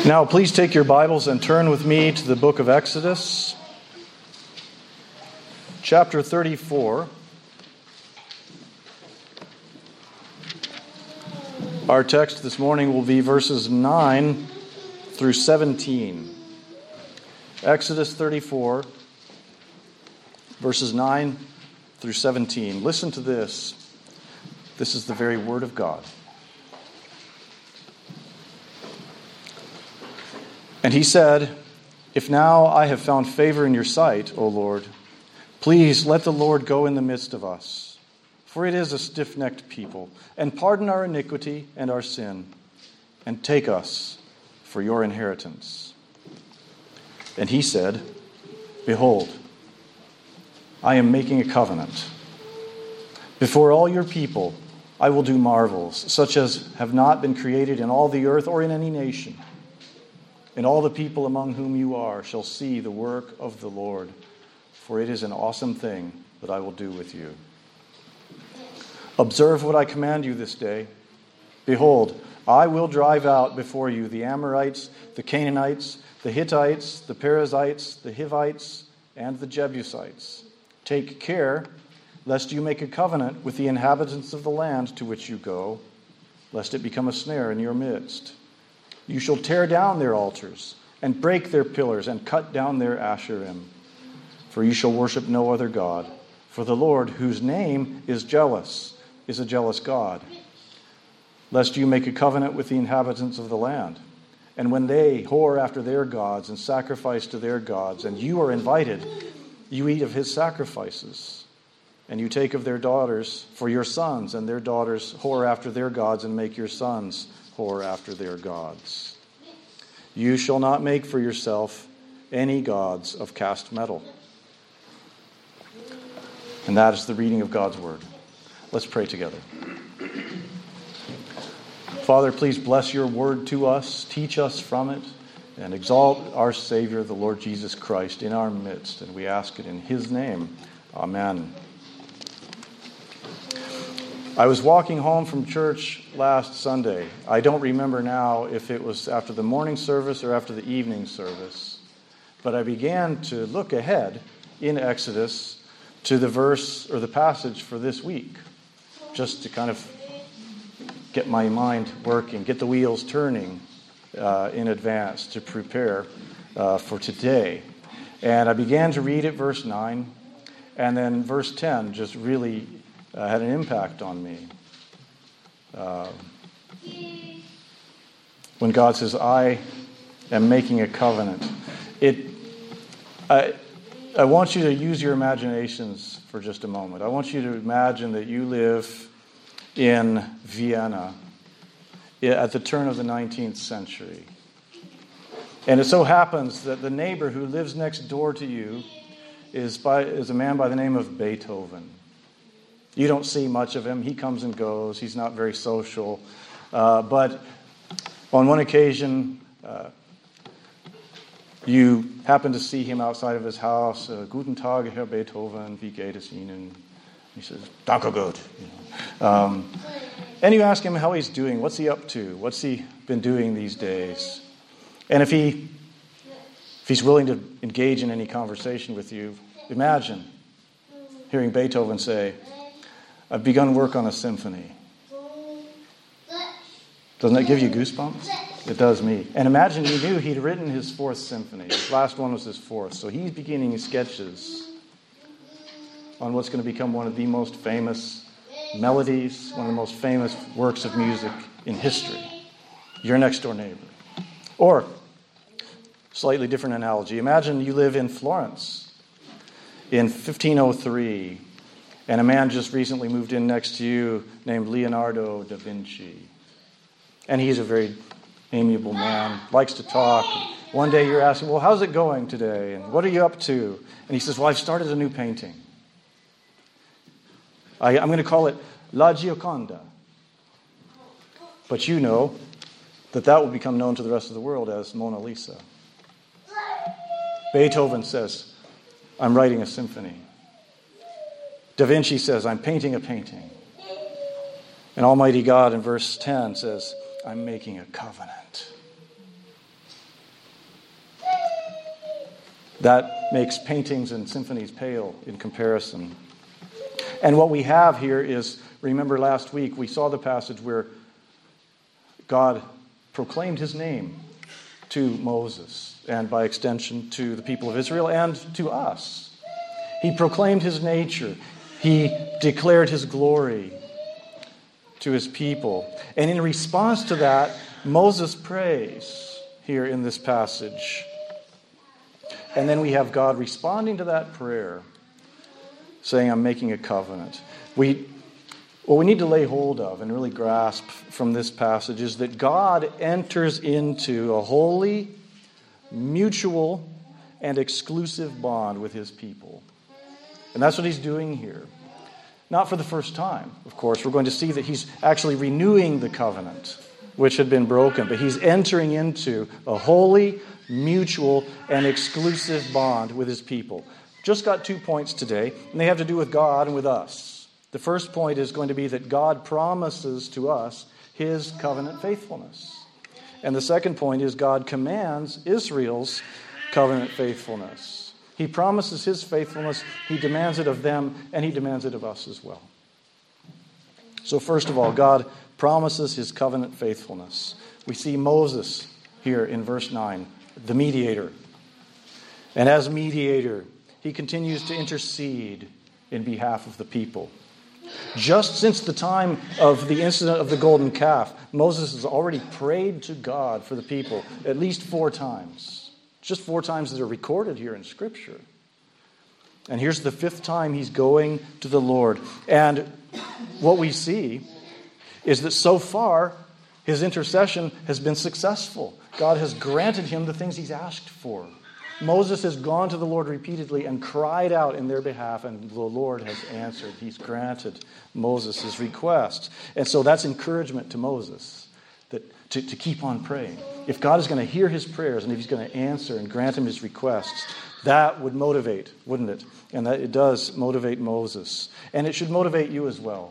Now, please take your Bibles and turn with me to the book of Exodus, chapter 34. Our text this morning will be verses 9 through 17. Exodus 34, verses 9 through 17. Listen to this. This is the very word of God. And he said, "If now I have found favor in your sight, O Lord, please let the Lord go in the midst of us. For it is a stiff-necked people. And pardon our iniquity and our sin, and take us for your inheritance." And he said, "Behold, I am making a covenant. Before all your people I will do marvels, such as have not been created in all the earth or in any nation. And all the people among whom you are shall see the work of the Lord, for it is an awesome thing that I will do with you. Observe what I command you this day. Behold, I will drive out before you the Amorites, the Canaanites, the Hittites, the Perizzites, the Hivites, and the Jebusites. Take care lest you make a covenant with the inhabitants of the land to which you go, lest it become a snare in your midst. You shall tear down their altars and break their pillars and cut down their Asherim. For you shall worship no other God. For the Lord, whose name is jealous, is a jealous God. Lest you make a covenant with the inhabitants of the land. And when they whore after their gods and sacrifice to their gods, and you are invited, you eat of his sacrifices. And you take of their daughters for your sons, and their daughters whore after their gods and make your sons whore after their gods. You shall not make for yourself any gods of cast metal." And that is the reading of God's word. Let's pray together. Father, please bless your word to us, teach us from it, and exalt our Savior, the Lord Jesus Christ, in our midst. And we ask it in his name. Amen. I was walking home from church last Sunday. I don't remember now if it was after the morning service or after the evening service, but I began to look ahead in Exodus to the verse or the passage for this week, just to kind of get my mind working, get the wheels turning in advance to prepare for today. And I began to read at verse 9, and then verse 10 just really had an impact on me. When God says, "I am making a covenant," I want you to use your imaginations for just a moment. I want you to imagine that you live in Vienna at the turn of the 19th century. And it so happens that the neighbor who lives next door to you is a man by the name of Beethoven. You don't see much of him. He comes and goes. He's not very social. But on one occasion, you happen to see him outside of his house. "Guten Tag, Herr Beethoven, wie geht es Ihnen?" He says, "Danke gut." And you ask him how he's doing. What's he up to? What's he been doing these days? And if he's willing to engage in any conversation with you, imagine hearing Beethoven say, "I've begun work on a symphony." Doesn't that give you goosebumps? It does me. And imagine you knew he'd written his fourth symphony. His last one was his fourth. So he's beginning his sketches on what's going to become one of the most famous melodies, one of the most famous works of music in history. Your next door neighbor. Or, slightly different analogy, imagine you live in Florence in 1503. And a man just recently moved in next to you named Leonardo da Vinci. And he's a very amiable man, likes to talk. One day you're asking, "Well, how's it going today? And what are you up to?" And he says, "Well, I've started a new painting. I'm going to call it La Gioconda." But you know that will become known to the rest of the world as Mona Lisa. Beethoven says, "I'm writing a symphony." Da Vinci says, "I'm painting a painting." And Almighty God in verse 10 says, "I'm making a covenant." That makes paintings and symphonies pale in comparison. And what we have here is, remember last week, we saw the passage where God proclaimed his name to Moses, and by extension to the people of Israel and to us. He proclaimed his nature. He declared his glory to his people. And in response to that, Moses prays here in this passage. And then we have God responding to that prayer, saying, I'm making a covenant. What we need to lay hold of and really grasp from this passage is that God enters into a holy, mutual, and exclusive bond with his people. And that's what he's doing here. Not for the first time, of course. We're going to see that he's actually renewing the covenant, which had been broken. But he's entering into a holy, mutual, and exclusive bond with his people. Just got 2 points today, and they have to do with God and with us. The first point is going to be that God promises to us his covenant faithfulness. And the second point is God commands Israel's covenant faithfulness. He promises his faithfulness, he demands it of them, and he demands it of us as well. So first of all, God promises his covenant faithfulness. We see Moses here in verse 9, the mediator. And as mediator, he continues to intercede in behalf of the people. Just since the time of the incident of the golden calf, Moses has already prayed to God for the people at least 4 times. Just 4 times that are recorded here in Scripture. And here's the 5th time he's going to the Lord. And what we see is that so far, his intercession has been successful. God has granted him the things he's asked for. Moses has gone to the Lord repeatedly and cried out in their behalf, and the Lord has answered. He's granted Moses' request. And so that's encouragement to Moses, that to keep on praying. If God is going to hear his prayers and if he's going to answer and grant him his requests, that would motivate, wouldn't it? And that it does motivate Moses. And it should motivate you as well.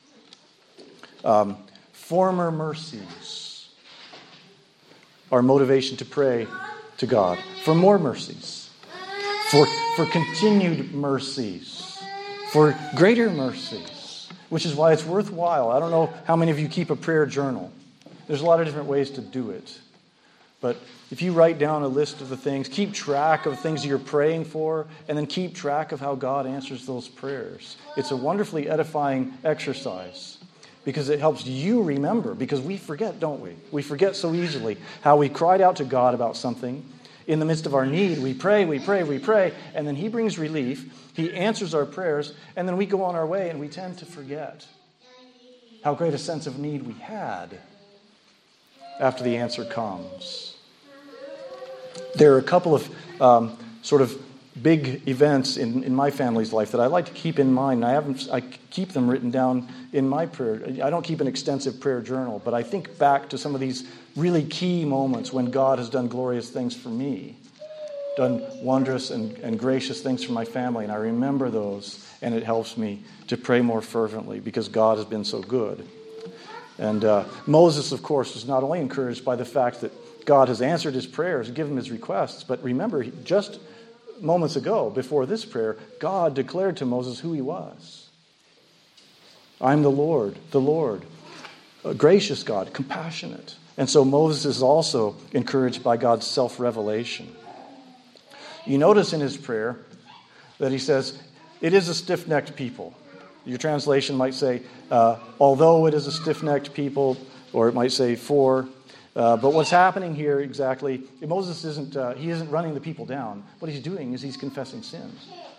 Former mercies are motivation to pray to God for more mercies, for continued mercies, for greater mercies, which is why it's worthwhile. I don't know how many of you keep a prayer journal. There's a lot of different ways to do it. But if you write down a list of the things, keep track of things you're praying for, and then keep track of how God answers those prayers. It's a wonderfully edifying exercise. Because it helps you remember. Because we forget, don't we? We forget so easily how we cried out to God about something. In the midst of our need, we pray, and then he brings relief. He answers our prayers, and then we go on our way, and we tend to forget how great a sense of need we had after the answer comes. There are a couple of sort of big events in my family's life that I like to keep in mind. I keep them written down in my prayer. I don't keep an extensive prayer journal, but I think back to some of these really key moments when God has done glorious things for me, done wondrous and gracious things for my family, and I remember those, and it helps me to pray more fervently because God has been so good. And Moses, of course, was not only encouraged by the fact that God has answered his prayers, given him his requests, but remember, just moments ago, before this prayer, God declared to Moses who he was. I'm the Lord, a gracious God, compassionate. And so Moses is also encouraged by God's self-revelation. You notice in his prayer that he says, it is a stiff-necked people. Your translation might say, although it is a stiff-necked people, or it might say but what's happening here exactly, Moses isn't running the people down. What he's doing is he's confessing sin.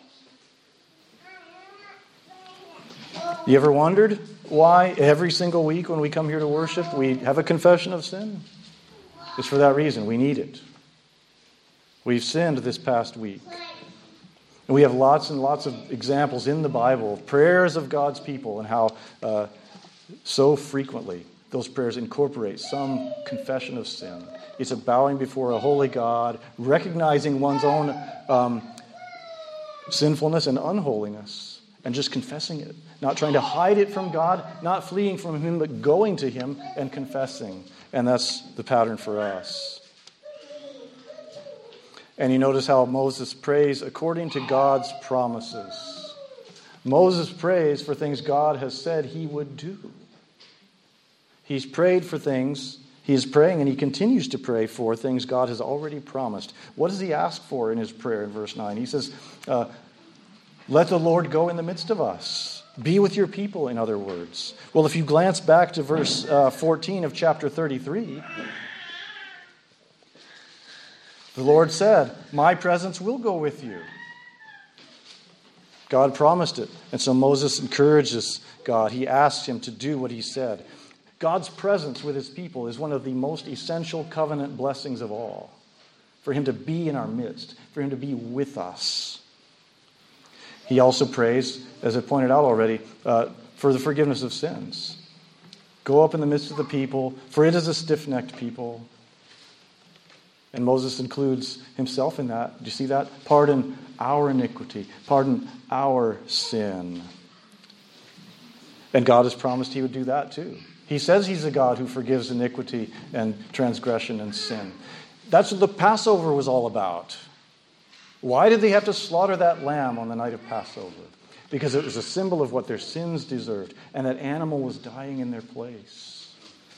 You ever wondered why every single week when we come here to worship, we have a confession of sin? It's for that reason. We need it. We've sinned this past week. And we have lots and lots of examples in the Bible of prayers of God's people and how so frequently those prayers incorporate some confession of sin. It's a bowing before a holy God, recognizing one's own sinfulness and unholiness, and just confessing it. Not trying to hide it from God, not fleeing from him, but going to him and confessing. And that's the pattern for us. And you notice how Moses prays according to God's promises. Moses prays for things God has said he would do. He's prayed for things. He is praying and he continues to pray for things God has already promised. What does he ask for in his prayer in verse 9? He says, let the Lord go in the midst of us. Be with your people, in other words. Well, if you glance back to verse 14 of chapter 33, the Lord said, my presence will go with you. God promised it. And so Moses encourages God. He asks him to do what he said. God's presence with his people is one of the most essential covenant blessings of all. For him to be in our midst, for him to be with us. He also prays, as I pointed out already, for the forgiveness of sins. Go up in the midst of the people, for it is a stiff-necked people. And Moses includes himself in that. Do you see that? Pardon our iniquity. Pardon our sin. And God has promised he would do that too. He says he's a God who forgives iniquity and transgression and sin. That's what the Passover was all about. Why did they have to slaughter that lamb on the night of Passover? Because it was a symbol of what their sins deserved, and that animal was dying in their place.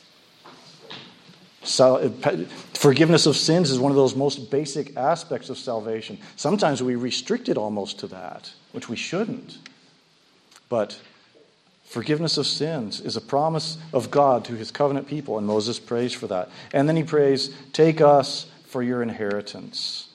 So, forgiveness of sins is one of those most basic aspects of salvation. Sometimes we restrict it almost to that, which we shouldn't. But forgiveness of sins is a promise of God to his covenant people, and Moses prays for that. And then he prays, take us for your inheritance.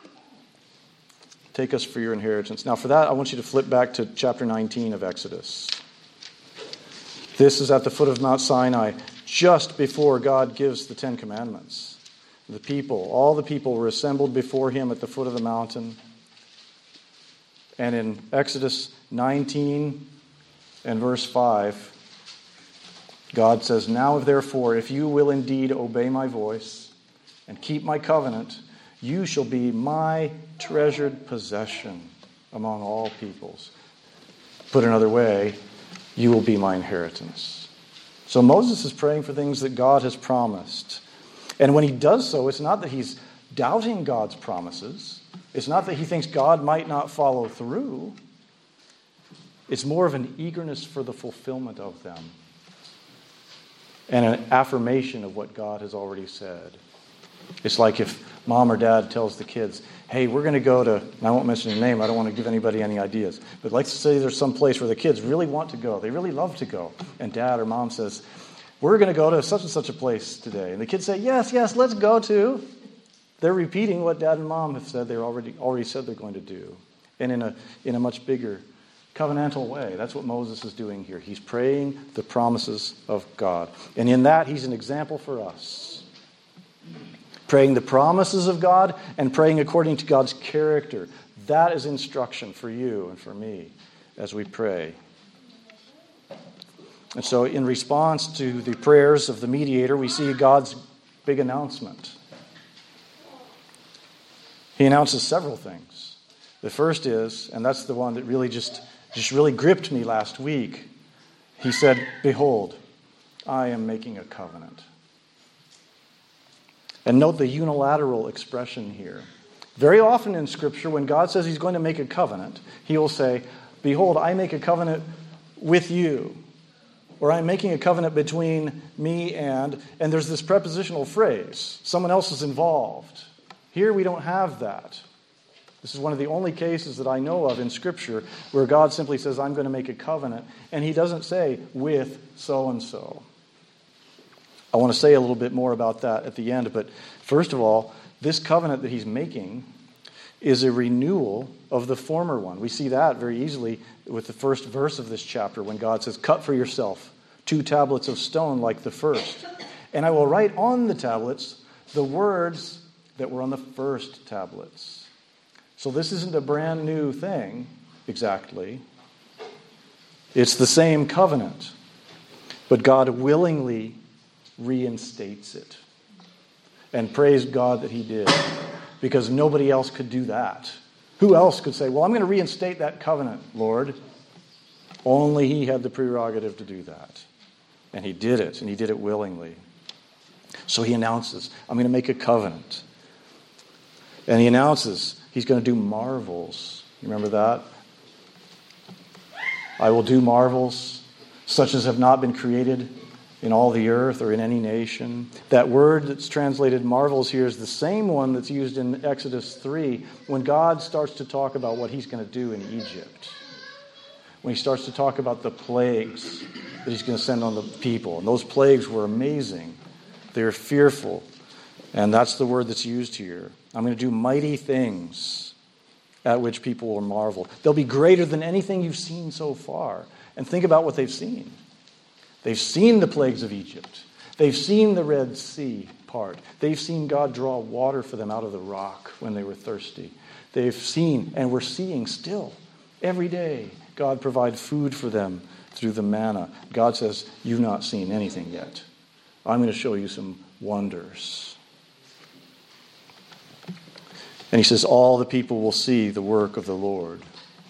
Take us for your inheritance. Now for that, I want you to flip back to chapter 19 of Exodus. This is at the foot of Mount Sinai, just before God gives the Ten Commandments. All the people were assembled before him at the foot of the mountain. And in Exodus 19 and verse 5, God says, now therefore, if you will indeed obey my voice and keep my covenant, you shall be my treasured possession among all peoples. Put another way, you will be my inheritance. So Moses is praying for things that God has promised. And when he does so, it's not that he's doubting God's promises. It's not that he thinks God might not follow through. It's more of an eagerness for the fulfillment of them and an affirmation of what God has already said. It's like if mom or dad tells the kids, hey, we're going to go to, and I won't mention your name, I don't want to give anybody any ideas, but let's say there's some place where the kids really want to go, they really love to go, and dad or mom says, we're going to go to such and such a place today. And the kids say, yes, let's go to. They're repeating what dad and mom have said they're already said they're going to do. And in a much bigger covenantal way. That's what Moses is doing here. He's praying the promises of God. And in that, he's an example for us. Praying the promises of God and praying according to God's character. That is instruction for you and for me as we pray. And so in response to the prayers of the mediator, we see God's big announcement. He announces several things. The first is, and that's the one that really just really gripped me last week. He said, behold, I am making a covenant. And note the unilateral expression here. Very often in Scripture, when God says he's going to make a covenant, he will say, behold, I make a covenant with you. Or I'm making a covenant between me and there's this prepositional phrase. Someone else is involved. Here we don't have that. This is one of the only cases that I know of in Scripture where God simply says, I'm going to make a covenant, and he doesn't say, with so-and-so. I want to say a little bit more about that at the end, but first of all, this covenant that he's making is a renewal of the former one. We see that very easily with the first verse of this chapter when God says, cut for yourself 2 tablets of stone like the first. And I will write on the tablets the words that were on the first tablets. So this isn't a brand new thing, exactly. It's the same covenant. But God willingly reinstates it. And praise God that he did. Because nobody else could do that. Who else could say, well, I'm going to reinstate that covenant, Lord? Only he had the prerogative to do that. And he did it, and he did it willingly. So he announces, I'm going to make a covenant. And he announces he's going to do marvels. You remember that? I will do marvels such as have not been created in all the earth or in any nation. That word that's translated marvels here is the same one that's used in Exodus 3 when God starts to talk about what he's going to do in Egypt. When he starts to talk about the plagues that he's going to send on the people. And those plagues were amazing. They were fearful. And that's the word that's used here. I'm going to do mighty things at which people will marvel. They'll be greater than anything you've seen so far. And think about what they've seen. They've seen the plagues of Egypt. They've seen the Red Sea part. They've seen God draw water for them out of the rock when they were thirsty. They've seen, and we're seeing still, every day, God provide food for them through the manna. God says, you've not seen anything yet. I'm going to show you some wonders. And he says, all the people will see the work of the Lord.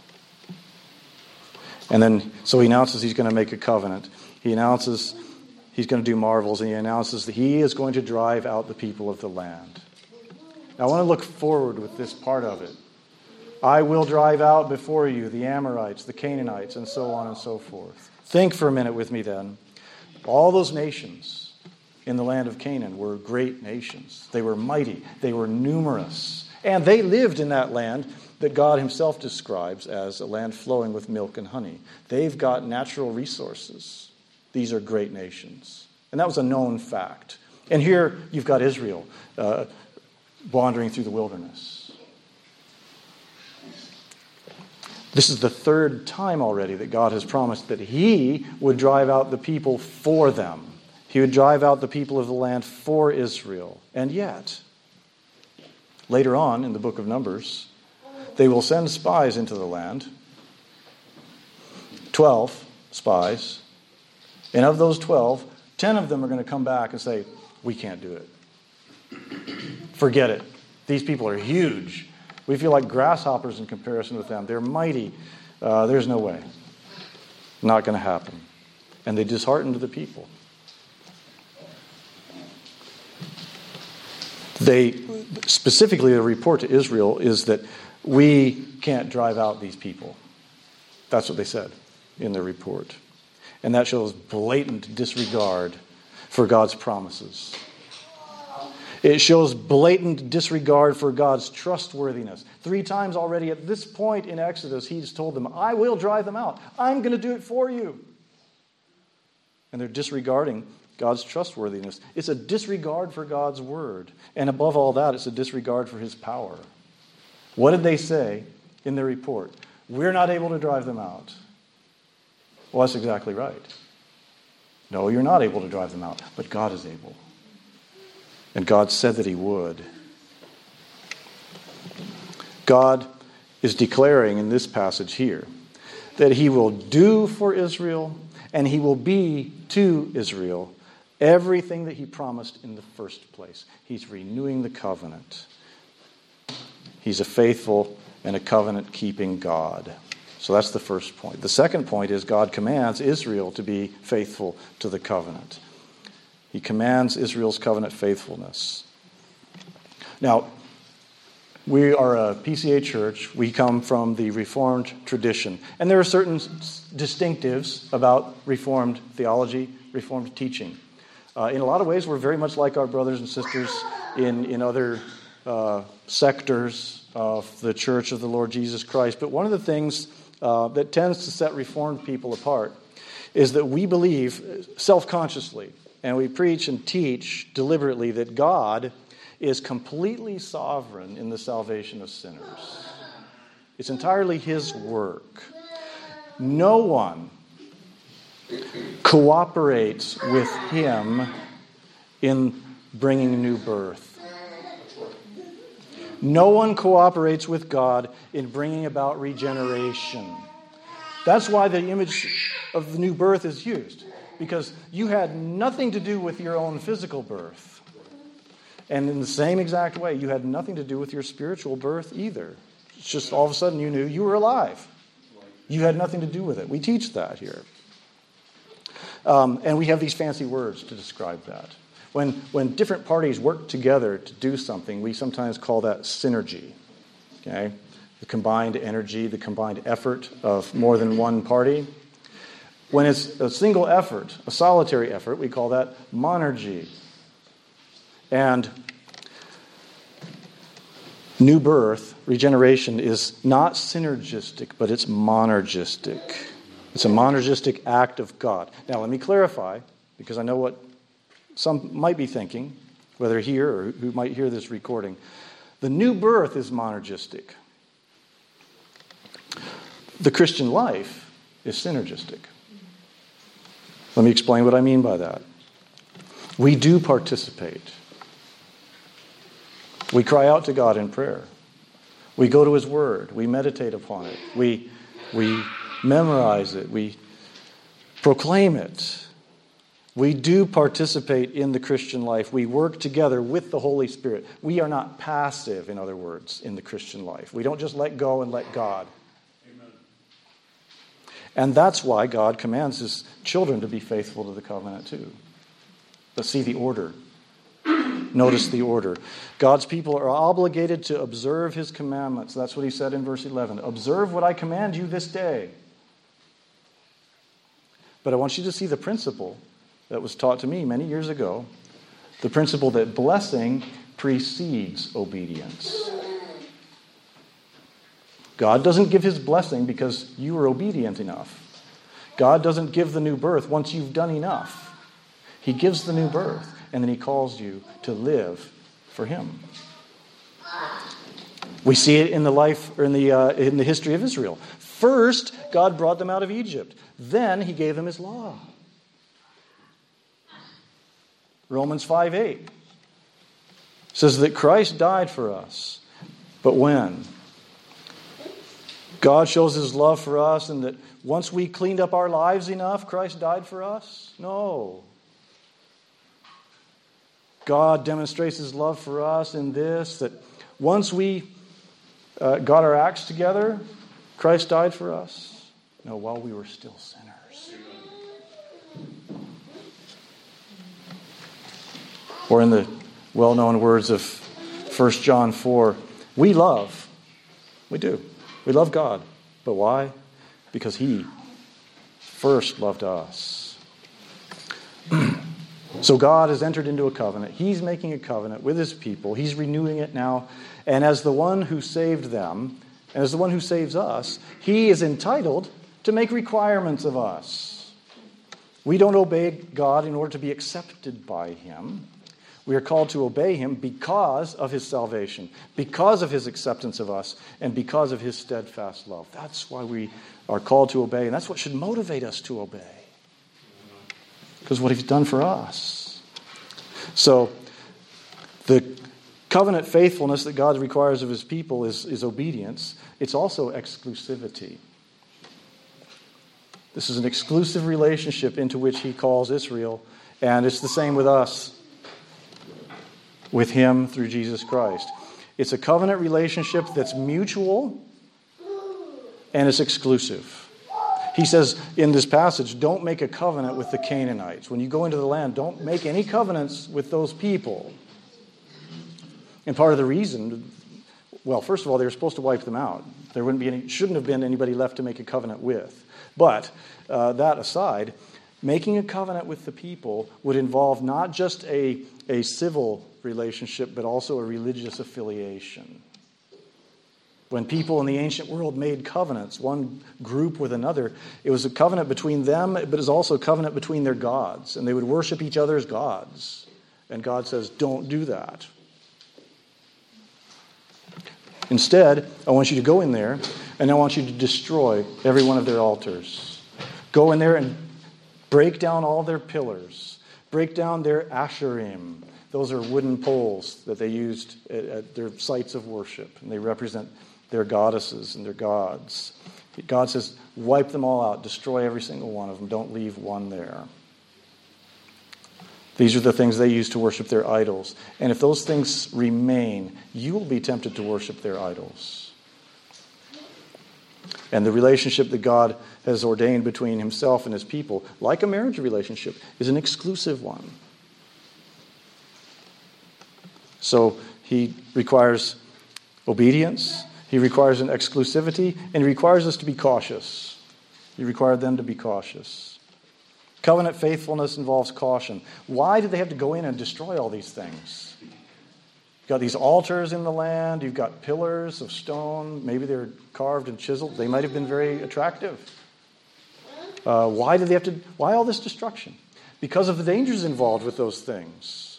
And then, so he announces he's going to make a covenant. He announces he's going to do marvels, and he announces that he is going to drive out the people of the land. Now, I want to look forward with this part of it. I will drive out before you the Amorites, the Canaanites, and so on and so forth. Think for a minute with me then. All those nations in the land of Canaan were great nations. They were mighty. They were numerous. And they lived in that land that God himself describes as a land flowing with milk and honey. They've got natural resources. These are great nations. And that was a known fact. And here you've got Israel wandering through the wilderness. This is the third time already that God has promised that he would drive out the people for them. He would drive out the people of the land for Israel. And yet, later on in the book of Numbers, they will send spies into the land. 12 spies. And of those 12, 10 of them are going to come back and say, we can't do it. Forget it. These people are huge. We feel like grasshoppers in comparison with them. They're mighty. There's no way. Not going to happen. And they disheartened the people. They, specifically, the report to Israel is that we can't drive out these people. That's what they said in the report. And that shows blatant disregard for God's promises. It shows blatant disregard for God's trustworthiness. 3 times already at this point in Exodus, he's told them, I will drive them out. I'm going to do it for you. And they're disregarding God's trustworthiness. It's a disregard for God's word. And above all that, it's a disregard for his power. What did they say in their report? We're not able to drive them out. Well, that's exactly right. No, you're not able to drive them out, but God is able. And God said that he would. God is declaring in this passage here that he will do for Israel and he will be to Israel everything that he promised in the first place. He's renewing the covenant. He's a faithful and a covenant-keeping God. So that's the first point. The second point is God commands Israel to be faithful to the covenant. He commands Israel's covenant faithfulness. Now, we are a PCA church. We come from the Reformed tradition. And there are certain distinctives about Reformed theology, Reformed teaching. In a lot of ways, we're very much like our brothers and sisters in other sectors of the Church of the Lord Jesus Christ. But one of the things that tends to set Reformed people apart is that we believe self-consciously, and we preach and teach deliberately that God is completely sovereign in the salvation of sinners. It's entirely his work. No one cooperates with him in bringing new birth. No one cooperates with God in bringing about regeneration. That's why the image of the new birth is used. Because you had nothing to do with your own physical birth. And in the same exact way, you had nothing to do with your spiritual birth either. It's just all of a sudden you knew you were alive. You had nothing to do with it. We teach that here. And we have these fancy words to describe that. When different parties work together to do something, we sometimes call that synergy. Okay? The combined energy, the combined effort of more than one party. When it's a single effort, a solitary effort, we call that monergy. And new birth, regeneration, is not synergistic, but it's monergistic. It's a monergistic act of God. Now, let me clarify, because I know what some might be thinking, whether here or who might hear this recording. The new birth is monergistic. The Christian life is synergistic. Let me explain what I mean by that. We do participate. We cry out to God in prayer. We go to His Word. We meditate upon it. We memorize it. We proclaim it. We do participate in the Christian life. We work together with the Holy Spirit. We are not passive, in other words, in the Christian life. We don't just let go and let God. Amen. And that's why God commands His children to be faithful to the covenant too. But see the order. Notice the order. God's people are obligated to observe His commandments. That's what He said in verse 11. Observe what I command you this day. But I want you to see the principle that was taught to me many years ago. The principle that blessing precedes obedience. God doesn't give His blessing because you were obedient enough. God doesn't give the new birth once you've done enough. He gives the new birth, and then He calls you to live for Him. We see it in the life, or in the history of Israel. First, God brought them out of Egypt. Then He gave them His law. Romans 5:8 says that Christ died for us. But when? God shows His love for us, and that once we cleaned up our lives enough, Christ died for us? No. God demonstrates His love for us in this, that once we got our acts together, Christ died for us? No, while we were still sinners. Or in the well-known words of 1 John 4, we love. We do. We love God. But why? Because He first loved us. So God has entered into a covenant. He's making a covenant with His people. He's renewing it now. And as the one who saved them, and as the one who saves us, He is entitled to make requirements of us. We don't obey God in order to be accepted by Him. We are called to obey Him because of His salvation, because of His acceptance of us, and because of His steadfast love. That's why we are called to obey, and that's what should motivate us to obey. Because what He's done for us. So, the covenant faithfulness that God requires of His people is obedience. It's also exclusivity. This is an exclusive relationship into which He calls Israel, and it's the same with us, with Him through Jesus Christ. It's a covenant relationship that's mutual and it's exclusive. He says in this passage, don't make a covenant with the Canaanites. When you go into the land, don't make any covenants with those people. And part of the reason, well, first of all, they were supposed to wipe them out. There shouldn't have been anybody left to make a covenant with. But that aside, making a covenant with the people would involve not just a civil relationship, but also a religious affiliation. When people in the ancient world made covenants, one group with another, it was a covenant between them, but it was also a covenant between their gods. And they would worship each other's gods. And God says, don't do that. Instead, I want you to go in there, and I want you to destroy every one of their altars. Go in there and break down all their pillars. Break down their asherim. Those are wooden poles that they used at their sites of worship. And they represent their goddesses and their gods. God says, wipe them all out. Destroy every single one of them. Don't leave one there. These are the things they use to worship their idols. And if those things remain, you will be tempted to worship their idols. And the relationship that God has ordained between Himself and His people, like a marriage relationship, is an exclusive one. So he requires obedience, he requires an exclusivity, and he requires us to be cautious. He required them to be cautious. Covenant faithfulness involves caution. Why did they have to go in and destroy all these things? You've got these altars in the land, you've got pillars of stone, maybe they're carved and chiseled. They might have been very attractive. Why all this destruction? Because of the dangers involved with those things.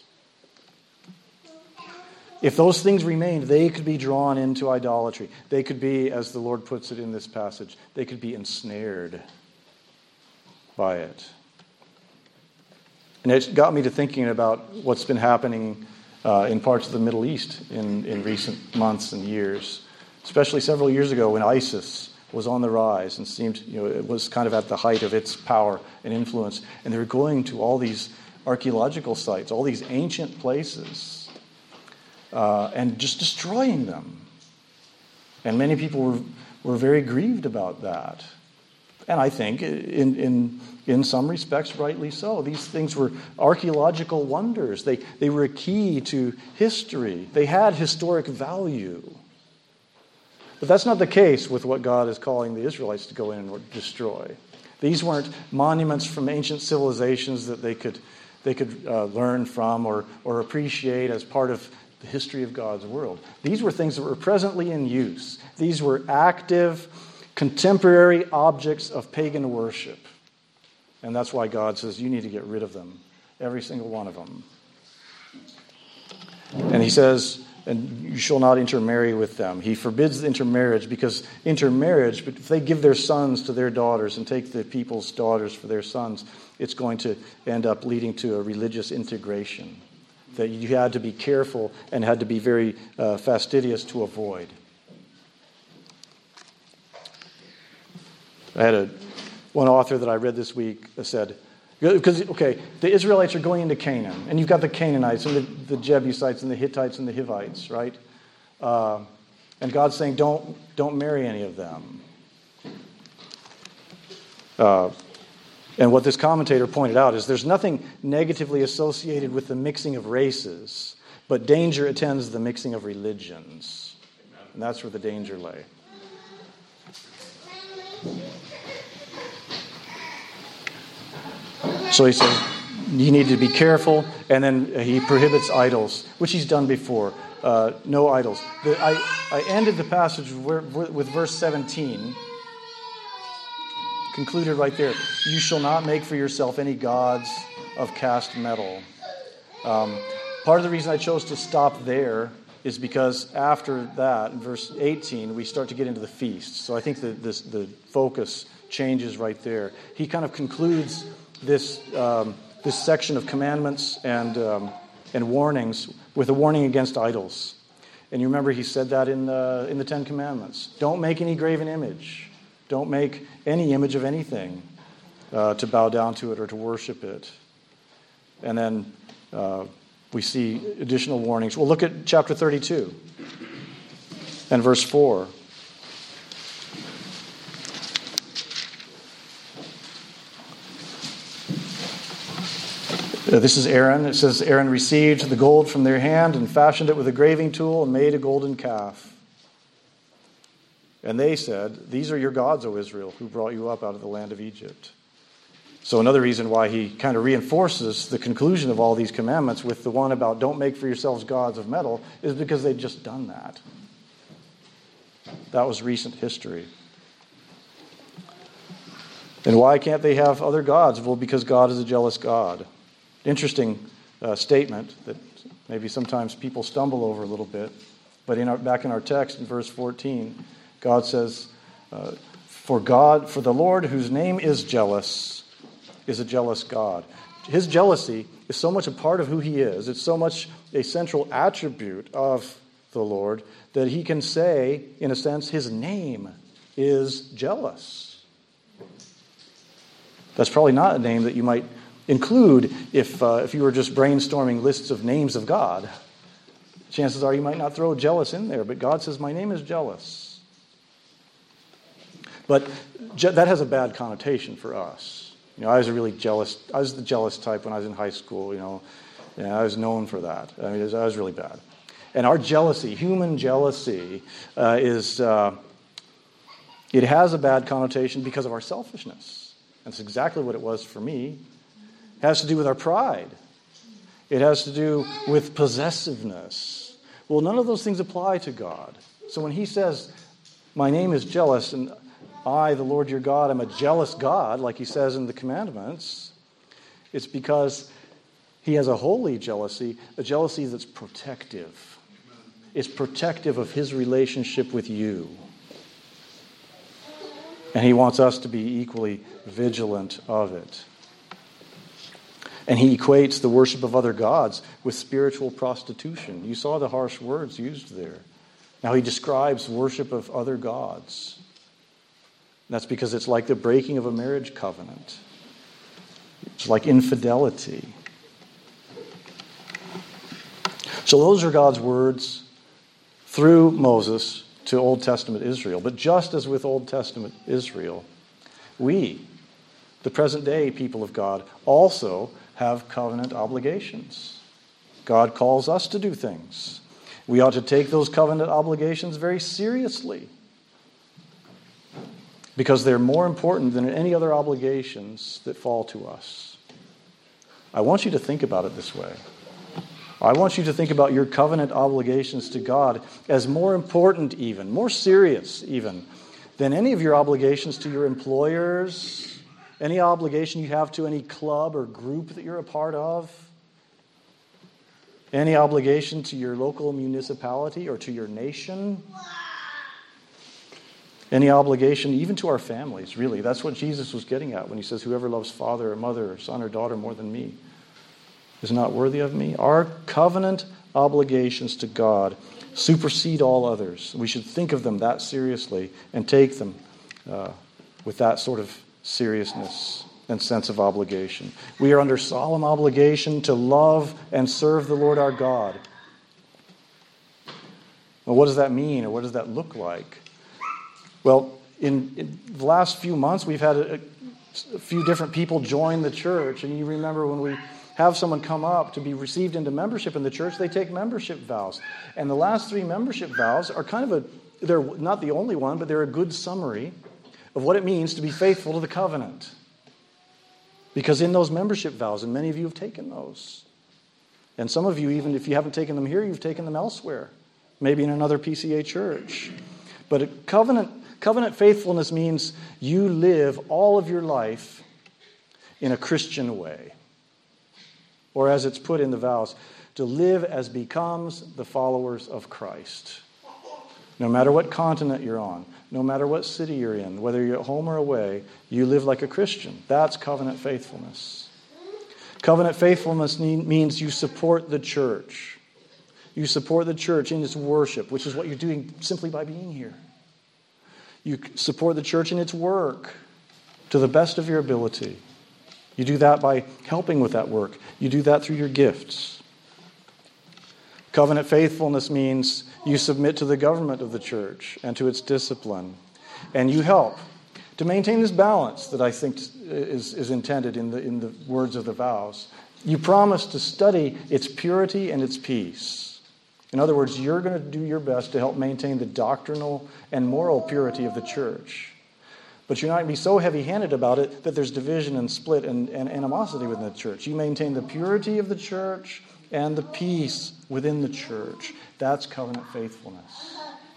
If those things remained, they could be drawn into idolatry. They could be, as the Lord puts it in this passage, they could be ensnared by it. And it got me to thinking about what's been happening in parts of the Middle East in recent months and years, especially several years ago when ISIS was on the rise and seemed, it was kind of at the height of its power and influence. And they were going to all these archaeological sites, all these ancient places, and just destroying them. And many people were very grieved about that. And I think, in some respects, rightly so. These things were archaeological wonders. They were a key to history. They had historic value. But that's not the case with what God is calling the Israelites to go in and destroy. These weren't monuments from ancient civilizations that they could learn from or appreciate as part of the history of God's world. These were things that were presently in use. These were active, contemporary objects of pagan worship. And that's why God says you need to get rid of them, every single one of them. And he says, and you shall not intermarry with them. He forbids the intermarriage because intermarriage, but if they give their sons to their daughters and take the people's daughters for their sons, it's going to end up leading to a religious integration that you had to be careful and had to be very fastidious to avoid. I had one author that I read this week said, because, the Israelites are going into Canaan, and you've got the Canaanites and the Jebusites and the Hittites and the Hivites, right? And God's saying, don't marry any of them. And what this commentator pointed out is there's nothing negatively associated with the mixing of races, but danger attends the mixing of religions. And that's where the danger lay. So he says, you need to be careful, and then he prohibits idols, which he's done before. No idols. I ended the passage with verse 17, concluded right there. You shall not make for yourself any gods of cast metal. Part of the reason I chose to stop there is because after that, in verse 18, we start to get into the feasts. So I think the focus changes right there. He kind of concludes this section of commandments and warnings with a warning against idols. And you remember he said that in the Ten Commandments. Don't make any graven image. Don't make any image of anything to bow down to it or to worship it. And then we see additional warnings. We'll look at chapter 32 and verse 4. This is Aaron. It says, Aaron received the gold from their hand and fashioned it with a graving tool and made a golden calf. And they said, these are your gods, O Israel, who brought you up out of the land of Egypt. So another reason why he kind of reinforces the conclusion of all these commandments with the one about don't make for yourselves gods of metal is because they'd just done that. That was recent history. And why can't they have other gods? Well, because God is a jealous God. Interesting statement that maybe sometimes people stumble over a little bit. But back in our text in verse 14, God says, for the Lord, whose name is jealous, is a jealous God. His jealousy is so much a part of who he is. It's so much a central attribute of the Lord that he can say, in a sense, his name is jealous. That's probably not a name that you might include if you were just brainstorming lists of names of God. Chances are you might not throw jealous in there, but God says, my name is jealous. But that has a bad connotation for us. I was the jealous type when I was in high school. Yeah, I was known for that. I mean, I was really bad. And our jealousy, human jealousy, it has a bad connotation because of our selfishness. That's exactly what it was for me. It has to do with our pride. It has to do with possessiveness. Well, none of those things apply to God. So when he says, my name is jealous, and I, the Lord your God, am a jealous God, like he says in the commandments, it's because he has a holy jealousy, a jealousy that's protective. It's protective of his relationship with you. And he wants us to be equally vigilant of it. And he equates the worship of other gods with spiritual prostitution. You saw the harsh words used there. Now he describes worship of other gods. That's because it's like the breaking of a marriage covenant. It's like infidelity. So those are God's words through Moses to Old Testament Israel. But just as with Old Testament Israel, we, the present day people of God, also have covenant obligations. God calls us to do things. We ought to take those covenant obligations very seriously because they're more important than any other obligations that fall to us. I want you to think about it this way. I want you to think about your covenant obligations to God as more important even, more serious even, than any of your obligations to your employers, any obligation you have to any club or group that you're a part of, any obligation to your local municipality or to your nation, any obligation even to our families, really. That's what Jesus was getting at when he says, whoever loves father or mother or son or daughter more than me is not worthy of me. Our covenant obligations to God supersede all others. We should think of them that seriously and take them with that sort of seriousness and sense of obligation. We are under solemn obligation to love and serve the Lord our God. Well, what does that mean, or what does that look like? Well, in the last few months, we've had a few different people join the church, and you remember when we have someone come up to be received into membership in the church, they take membership vows. And the last 3 membership vows are they're not the only one, but they're a good summary of what it means to be faithful to the covenant. Because in those membership vows, and many of you have taken those, and some of you, even if you haven't taken them here, you've taken them elsewhere, maybe in another PCA church. But a covenant faithfulness means you live all of your life in a Christian way. Or as it's put in the vows, to live as becomes the followers of Christ. No matter what continent you're on, no matter what city you're in, whether you're at home or away, you live like a Christian. That's covenant faithfulness. Covenant faithfulness means you support the church. You support the church in its worship, which is what you're doing simply by being here. You support the church in its work to the best of your ability. You do that by helping with that work. You do that through your gifts. Covenant faithfulness means you submit to the government of the church and to its discipline. And you help to maintain this balance that I think is intended in the words of the vows. You promise to study its purity and its peace. In other words, you're going to do your best to help maintain the doctrinal and moral purity of the church. But you're not going to be so heavy-handed about it that there's division and split and animosity within the church. You maintain the purity of the church and the peace within the church. That's covenant faithfulness.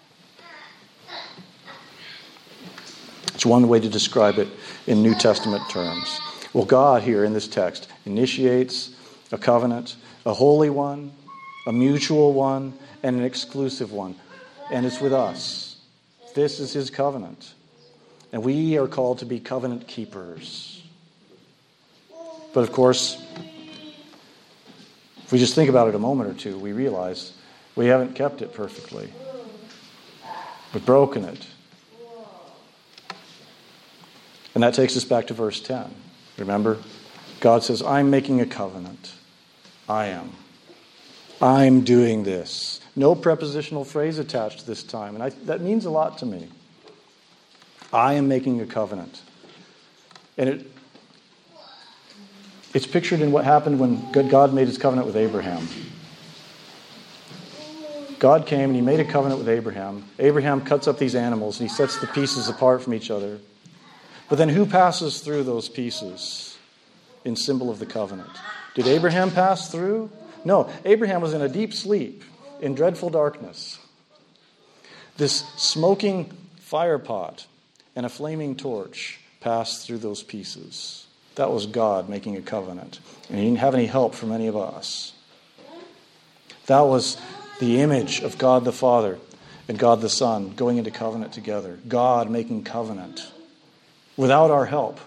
It's one way to describe it in New Testament terms. Well, God here in this text initiates a covenant, a holy one, a mutual one, and an exclusive one. And it's with us. This is his covenant. And we are called to be covenant keepers. But of course, if we just think about it a moment or two, we realize we haven't kept it perfectly. We've broken it. And that takes us back to verse 10. Remember? God says, I'm making a covenant. I am. I'm doing this. No prepositional phrase attached this time. And that means a lot to me. I am making a covenant. And It's pictured in what happened when God made his covenant with Abraham. God came and he made a covenant with Abraham. Abraham cuts up these animals and he sets the pieces apart from each other. But then who passes through those pieces in symbol of the covenant? Did Abraham pass through? No, Abraham was in a deep sleep, in dreadful darkness. This smoking fire pot and a flaming torch passed through those pieces. That was God making a covenant. And he didn't have any help from any of us. That was the image of God the Father and God the Son going into covenant together. God making covenant without our help.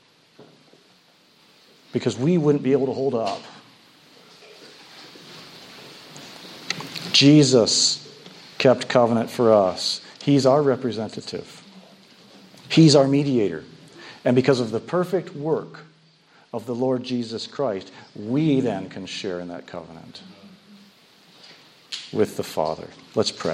Because we wouldn't be able to hold up. Jesus kept covenant for us. He's our representative. He's our mediator. And because of the perfect work of the Lord Jesus Christ, we then can share in that covenant with the Father. Let's pray.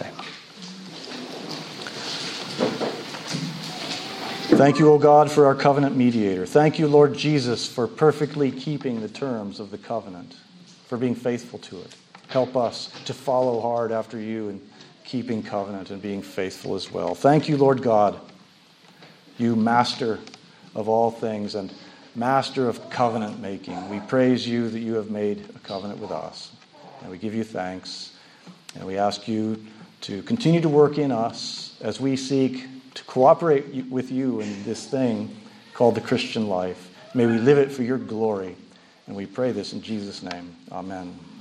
Thank you, O God, for our covenant mediator. Thank you, Lord Jesus, for perfectly keeping the terms of the covenant, for being faithful to it. Help us to follow hard after you in keeping covenant and being faithful as well. Thank you, Lord God, you master of all things and master of covenant making. We praise you that you have made a covenant with us. And we give you thanks. And we ask you to continue to work in us as we seek to cooperate with you in this thing called the Christian life. May we live it for your glory. And we pray this in Jesus' name. Amen.